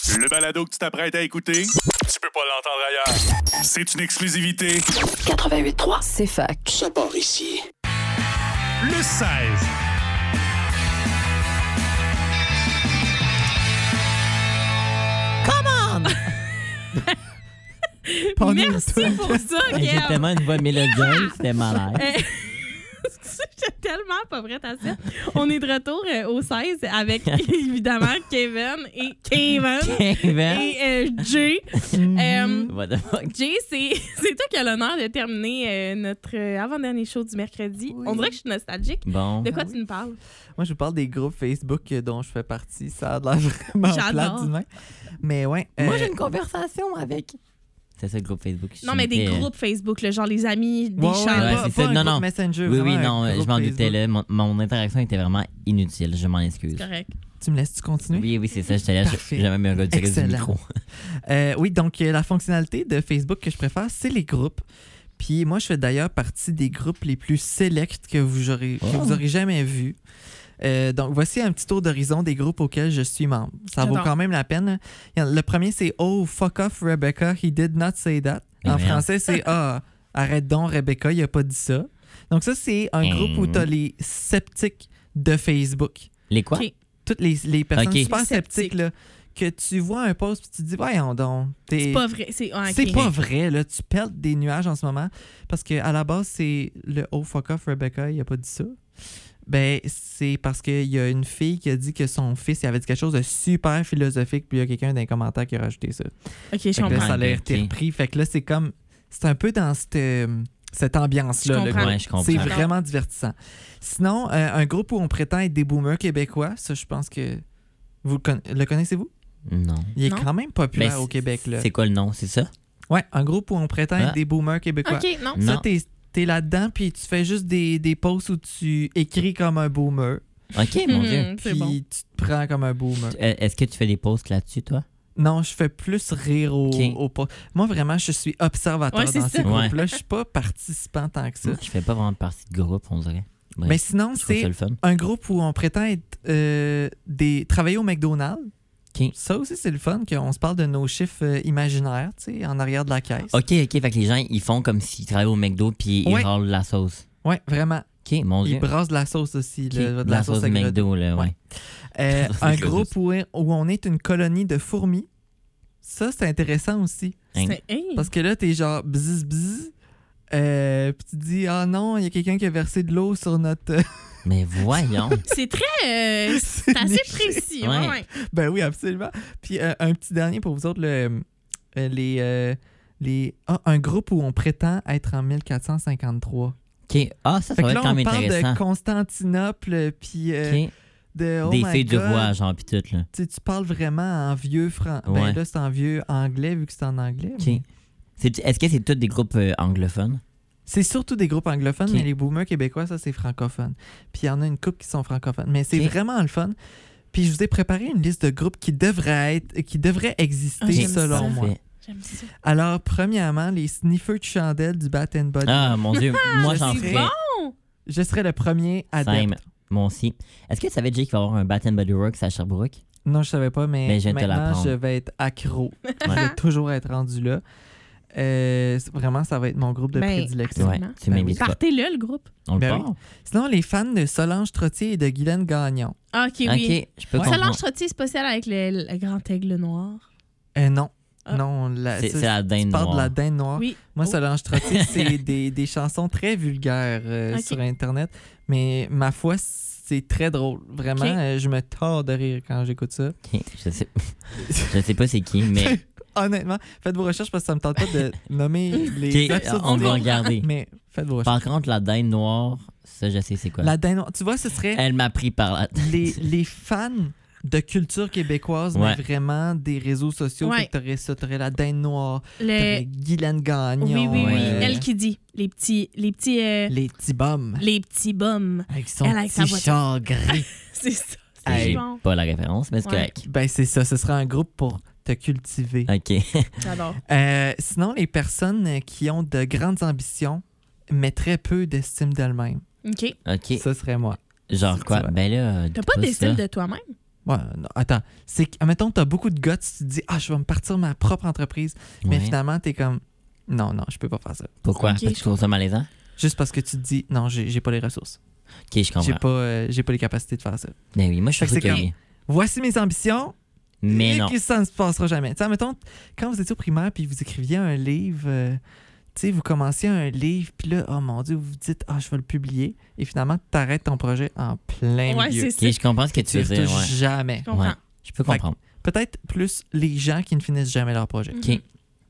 Le balado que tu t'apprêtes à écouter, tu peux pas l'entendre ailleurs. C'est une exclusivité. 88.3, c'est fac. Ça part ici. Le 16. Merci pour ça, J'ai Gab. tellement une voix mélodieuse, c'était malade. J'étais tellement pas prête à ça. On est de retour au 16 avec, évidemment, Kevin et Jay. What the fuck? Jay, c'est toi qui as l'honneur de terminer notre avant-dernier show du mercredi. Oui. On dirait que je suis nostalgique. Bon. De quoi tu nous parles? Moi, je vous parle des groupes Facebook dont je fais partie. Ça a l'air vraiment J'adore. plate d'humain. Mais ouais. Moi, j'ai une conversation avec. C'est ça le groupe Facebook. Non, mais des groupes Facebook, là, genre les amis des Ouais, chats. ouais, pas, c'est pas ça. un Non, groupe non. Messenger, Oui, vraiment non, un je groupe m'en doutais Facebook. là. Mon interaction était vraiment inutile. Je m'en excuse. Correct. Tu me laisses-tu continuer? Oui, c'est ça. Je te laisse. Parfait. J'ai même retiré du Excellent. micro. Oui, donc la fonctionnalité de Facebook que je préfère, c'est les groupes. Puis moi, je fais d'ailleurs partie des groupes les plus sélects que vous aurez jamais vus. Donc, voici un petit tour d'horizon des groupes auxquels je suis membre. Ça vaut J'adore. quand même la peine. Le premier, c'est « Oh, fuck off, Rebecca, he did not say that ». Mais En merde. français, c'est « Ah, arrête donc, Rebecca, il a pas dit ça ». Donc ça, c'est un groupe où tu as les sceptiques de Facebook. Les quoi? Ok. Toutes les personnes Ok. super Les sceptiques. sceptiques, là, que tu vois un post et tu te dis « Voyons donc, C'est pas vrai. C'est ok. c'est pas vrai, là. Tu perds des nuages en ce moment. Parce qu'à la base, c'est le « Oh, fuck off, Rebecca, il a pas dit ça ». Ben, c'est parce qu'il y a une fille qui a dit que son fils il avait dit quelque chose de super philosophique, puis il y a quelqu'un dans les commentaires qui a rajouté ça. Ok, je Fait que là, comprends. ça a été Ok. repris. Fait que là, c'est comme... C'est un peu dans cette ambiance-là. Je le comprends. groupe. Ouais, je comprends. C'est vraiment divertissant. Sinon, un groupe où on prétend être des boomers québécois, ça, je pense que... Le connaissez-vous? Non. Il est Non. quand même populaire Ben, au Québec, là. C'est quoi le nom? C'est ça? Ouais, un groupe où on prétend Ah. être des boomers québécois. Ok, non. Non. Ça, t'es là-dedans, puis tu fais juste des posts où tu écris comme un boomer, OK, mon Dieu. C'est puis bon. tu te prends comme un boomer. Est-ce que tu fais des posts là-dessus, toi? Non, je fais plus rire Ok. au post. Moi, vraiment, je suis observateur Ouais, c'est dans ça. ces groupes-là. Je suis pas participant tant que ça. Moi, je fais pas vraiment partie de groupe, on dirait. Bref, Mais sinon, je trouve ça c'est le fun. un groupe où on prétend être travailler au McDonald's. Ok. Ça aussi, c'est le fun, qu'on se parle de nos chiffres imaginaires, tu sais, en arrière de la caisse. OK. Fait que les gens, ils font comme s'ils travaillaient au McDo puis ils Ouais. râlent la sauce. Ouais, vraiment. OK, mon Ils Dieu. brassent de la sauce aussi, OK, là, de la sauce agrodée. McDo, là, ouais. Un groupe où on est une colonie de fourmis. Ça, c'est intéressant aussi. Hein? C'est- hey. Parce que là, t'es genre bzz bzz. Puis tu te dis, ah non, il y a quelqu'un qui a versé de l'eau sur notre. Mais voyons. C'est très. c'est assez niché. précis. Ouais. Ouais, ouais. Ben oui, absolument. Puis un petit dernier pour vous autres, un groupe où on prétend être en 1453. OK. Ah, ça Fait va que être là, quand on même parle intéressant. de Constantinople, puis OK. de. Oh Des my filles du God. roi, genre, pis tout, là. Tu sais, tu parles vraiment en vieux Ouais. Ben là, c'est en vieux anglais, vu que c'est en anglais. OK. mais- Est-ce que c'est tous des groupes anglophones? C'est surtout des groupes anglophones, Ok. mais les boomers québécois, ça, c'est francophone. Puis il y en a une couple qui sont francophones. Mais c'est Ok. vraiment le fun. Puis je vous ai préparé une liste de groupes qui devraient exister Ah, j'aime selon ça. moi. Parfait. J'aime ça. Alors, premièrement, les sniffers de chandelle du Bat and Body. Ah, mon Dieu. Moi, j'en c'est ferais. bon. Je serais le premier Same. adepte. Moi aussi. Est-ce que tu savais, Jay, qu'il va y avoir un Bath Body Works à Sherbrooke? Non, je savais pas, mais Ben, je viens de te maintenant, l'apprendre. je vais être accro. Je vais toujours être rendu là. Vraiment, ça va être mon groupe de Ben, prédilection. Ouais, Absolument. tu Ben m'invites pas. Partez-le, le groupe. On le Ben part? Sinon, les fans de Solange Trottier et de Guylaine Gagnon. Ah, OK, OK, oui. je peux Solange comprendre. Trottier, c'est pas celle avec le grand aigle noir. Non. Ah. Non, C'est la dinde tu parles de noire. la dinde noire. Oui. Moi, Oh. Solange Trottier, c'est des chansons très vulgaires Ok. sur Internet. Mais ma foi, c'est très drôle. Vraiment, Ok. je me tords de rire quand j'écoute ça. OK, je sais pas c'est qui, mais... Honnêtement, faites vos recherches parce que ça me tente pas de nommer les OK, absurdités. on va regarder. Mais faites vos recherches. Par contre, la dinde noire, ça, je sais c'est quoi. La dinde noire, tu vois, ce serait Elle m'a pris par la tête. les fans de culture québécoise, Ouais. mais vraiment des réseaux sociaux. Ouais. Fait que t'aurais ça, t'aurais la dinde noire, Le... t'aurais Guylaine Gagnon. Oui, oui, oui. Ouais. Elle qui dit. Les petits Les petits bums. les petits bums. Avec son Elle avec sa petit voiture. char gris. C'est ça. C'est J'ai bon. pas la référence, mais c'est Ouais. correct. Ben, c'est ça. Ce sera un groupe pour te cultiver. OK. J'adore. Sinon, les personnes qui ont de grandes ambitions, mais très peu d'estime d'elles-mêmes. OK. OK. Ça serait moi. Genre c'est quoi? ça. Ben là... T'as pas dis d'estime ça. de toi-même? Ouais, non, attends. C'est que, admettons, t'as beaucoup de guts, tu te dis, je vais me partir ma propre entreprise. Mais Ouais. finalement, t'es comme, non, je peux pas faire ça. Pourquoi? Ok, Parce que tu trouves ça malaisant? Juste parce que tu te dis, non, j'ai pas les ressources. Ok, je comprends. J'ai pas les capacités de faire ça. Ben oui, moi, je Fait trouve que que c'est oui. Voici mes ambitions. Mais et non. que ça ne se passera jamais. Tu sais, mettons, quand vous étiez au primaire puis vous écriviez un livre, tu sais, vous commenciez un livre, puis là, oh mon Dieu, vous vous dites, je vais le publier. Et finalement, tu arrêtes ton projet en plein Ouais, milieu. c'est ça. Ok, je comprends ce que tu Tu veux ne dire. retouches Ouais. jamais. Je comprends. Ouais. Je peux Fait que- comprendre. Peut-être plus les gens qui ne finissent jamais leur projet. Ok.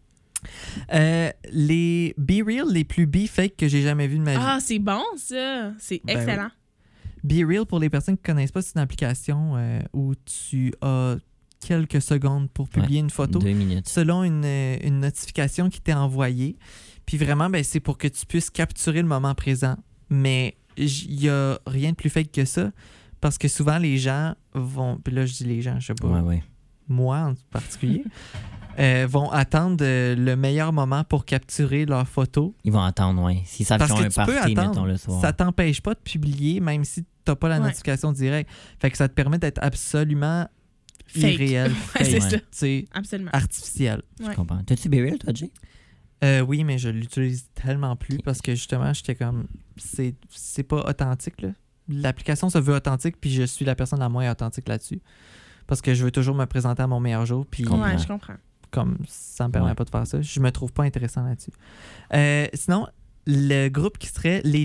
Les Be Real les plus be fake que j'ai jamais vu de ma vie. Ah, c'est bon, ça. C'est Ben excellent. Be Real, pour les personnes qui ne connaissent pas, c'est une application où tu as quelques secondes pour publier une photo 2 minutes. selon une notification qui t'est envoyée. Puis vraiment, ben, c'est pour que tu puisses capturer le moment présent. Mais il n'y a rien de plus fake que ça. Parce que souvent, les gens vont... Puis là, je dis les gens, je sais pas, Ouais. moi en particulier, vont attendre le meilleur moment pour capturer leur photo. Ils vont attendre, ouais. S'ils savent Parce qu'ils ont que un tu peux party, attendre. mettons, le soir. Ça t'empêche pas de publier, même si tu n'as pas la Ouais. notification directe. Fait que ça te permet d'être absolument Fake. irréel, Ouais, c'est fake, ça. tu sais, Absolument. artificiel. Je comprends. T'as-tu Beryl, toi, Jay? Oui, mais je l'utilise tellement plus Ok. parce que justement, j'étais comme... C'est pas authentique, là. L'application se veut authentique, puis je suis la personne la moins authentique là-dessus. Parce que je veux toujours me présenter à mon meilleur jour, puis comprends. Ouais, je comprends. comme ça me permet Ouais. pas de faire ça, je me trouve pas intéressant là-dessus. Sinon, le groupe qui serait les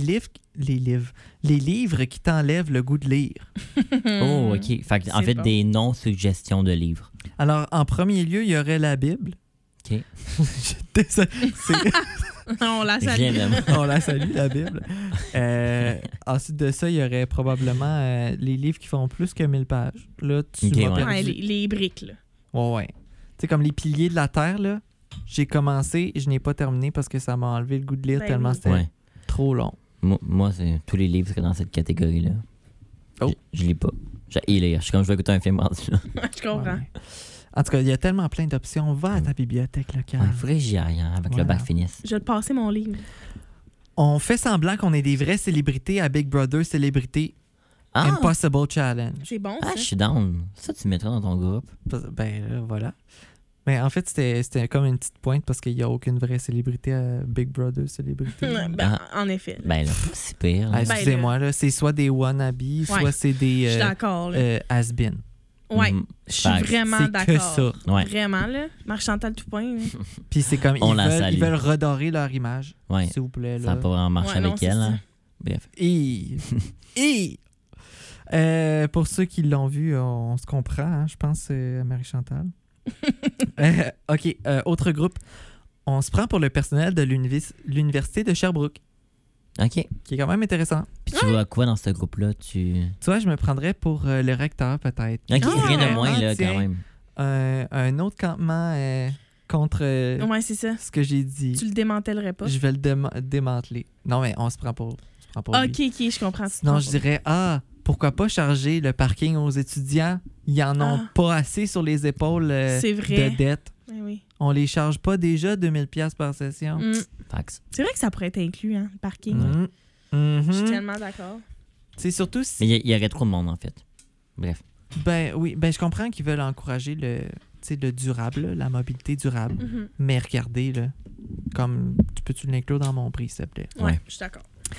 livres qui t'enlèvent le goût de lire. Oh, OK. Fait que, en C'est fait, bon. des non-suggestions de livres. Alors, en premier lieu, il y aurait la Bible. OK. Désolé, On la Je salue. viens de... on la salue, la Bible. Ensuite de ça, il y aurait probablement les livres qui font plus que 1000 pages. Là, tu Ok, m'as ouais. perdu. Ouais, les briques, là. Ouais. Tu sais, comme les piliers de la Terre, là, j'ai commencé et je n'ai pas terminé parce que ça m'a enlevé le goût de lire Ben tellement oui. c'était Ouais. trop long. Moi, c'est tous les livres seraient dans cette catégorie-là. Oh. Je lis pas. J'ai lire. Je suis comme je vais écouter un film rendu là. Je comprends. Ouais. En tout cas, il y a tellement plein d'options. Va à ta bibliothèque locale. Il faudrait que j'y aille hein, avec Voilà. le bac finisse. Je vais te passer mon livre. On fait semblant qu'on est des vraies célébrités à Big Brother Célébrité Ah! Impossible Challenge. C'est bon, Ah, ça. je suis down. Ça, tu mettras dans ton groupe. Ben là, voilà. Mais en fait, c'était comme une petite pointe parce qu'il n'y a aucune vraie célébrité à Big Brother Célébrité. Ouais, ben, en effet. Ben là, pas si pire. Ah, là. excusez-moi, là, c'est soit des wannabes, soit c'est Je suis des d'accord, là. has-been. Ouais. Mhm. Je suis Facts. vraiment C'est que d'accord. ça. Ouais. Vraiment, là. Marc-Chantal Toupin, là. Puis c'est comme, On ils la veulent, salue. ils veulent redorer leur image, Ouais. s'il vous plaît. Ça n'a Là. pas vraiment marché Ouais, non, avec c'est elle. ça. Hein. Bref. Pour ceux qui l'ont vu, on se comprend, hein, je pense, Marie-Chantal. OK, autre groupe. On se prend pour le personnel de l'Université de Sherbrooke, OK. qui est quand même intéressant. Puis tu vois quoi dans ce groupe-là? Tu Tu vois, je me prendrais pour le recteur, peut-être. OK, Ah, rien de moins, là, tiens. quand même. Un autre campement contre Ouais, c'est ça. ce que j'ai dit. Tu le démantèlerais pas. Je vais le démanteler. Non, mais on se prend pour lui. Ok, je comprends. Sinon, je dirais, pourquoi pas charger le parking aux étudiants? Ils en ont Ah. pas assez sur les épaules C'est vrai. de dette. Ben oui. On les charge pas déjà 2000$ par session. Mm. Fax. C'est vrai que ça pourrait être inclus, hein, le parking. Mhm. Je suis Mhm. tellement d'accord. C'est surtout Mais si... il y aurait trop de monde, en fait. Bref. Ben oui, je comprends qu'ils veulent encourager le durable, là, la mobilité durable. Mhm. Mais regardez, là, comme tu peux-tu l'inclure dans mon prix, s'il te plaît? Ouais, Ouais. je suis d'accord.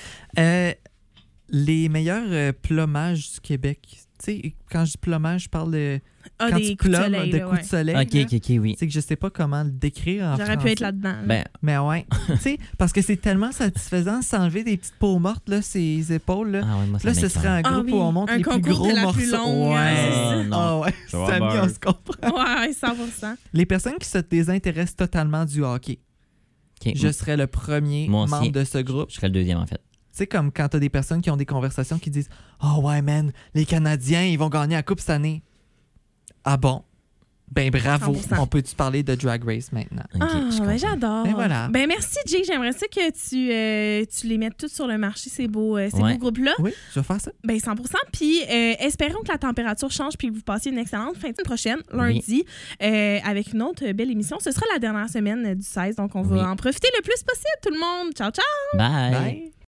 Les meilleurs plomages du Québec. Tu sais, quand je dis plomage, je parle de Ah, quand des tu coups de plomes soleil, de là, coups ouais. de soleil. OK, là. OK, oui. C'est que je sais pas comment le décrire en J'aurais pu français. être là-dedans. là. Ben, Mais ouais, tu sais, parce que c'est tellement satisfaisant de s'enlever des petites peaux mortes, là, ses épaules, là. ah ouais, moi, ça Là, ce m'écoeure. serait un Ah groupe oui, où on montre un les plus concours gros de la morceaux. plus longue, ouais. c'est ça. Non. Ah ouais, Ça va Samy, on beurre. se comprend. Ouais, 100%. Les personnes qui se désintéressent totalement du hockey, OK. je serais le premier Moi aussi. membre de ce groupe. Je serais le deuxième, en fait. Tu sais, comme quand t'as des personnes qui ont des conversations qui disent « Oh ouais, man, les Canadiens, ils vont gagner la Coupe cette année. » Ah bon? Ben bravo. 100%. On peut-tu parler de Drag Race maintenant? OK, Ah, je ben comprends. j'adore. Ben voilà. Ben merci, Jay. J'aimerais ça que tu les mettes tous sur le marché, ces beaux Ouais. groupes-là. Oui, je vais faire ça. Ben 100%. Puis espérons que la température change puis que vous passiez une excellente fin de semaine prochaine, lundi, avec une autre belle émission. Ce sera la dernière semaine du 16, donc on va Oui. en profiter le plus possible, tout le monde. Ciao, ciao! Bye. Bye.